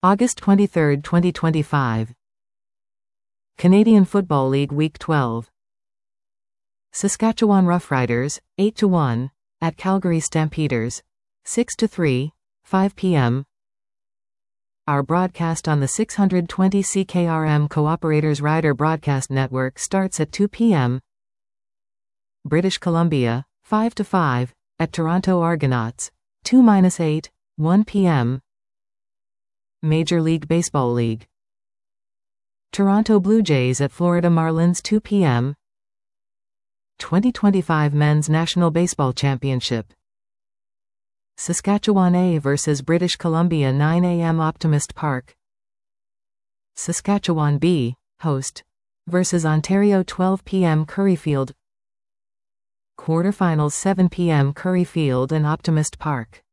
August 23, 2025. Canadian Football League Week 12. Saskatchewan Roughriders, 8-1, at Calgary Stampeders, 6-3, 5 p.m. Our broadcast on the 620 CKRM Cooperators Rider Broadcast Network starts at 2 p.m. British Columbia, 5-5, at Toronto Argonauts, 2-8, 1 p.m. Major League Baseball League. Toronto Blue Jays at Florida Marlins, 2 p.m. 2025 Men's National Baseball Championship. Saskatchewan A vs British Columbia, 9 a.m. Optimist Park. Saskatchewan B, host, vs Ontario, 12 p.m. Curryfield. Quarterfinals, 7 p.m. Curryfield and Optimist Park.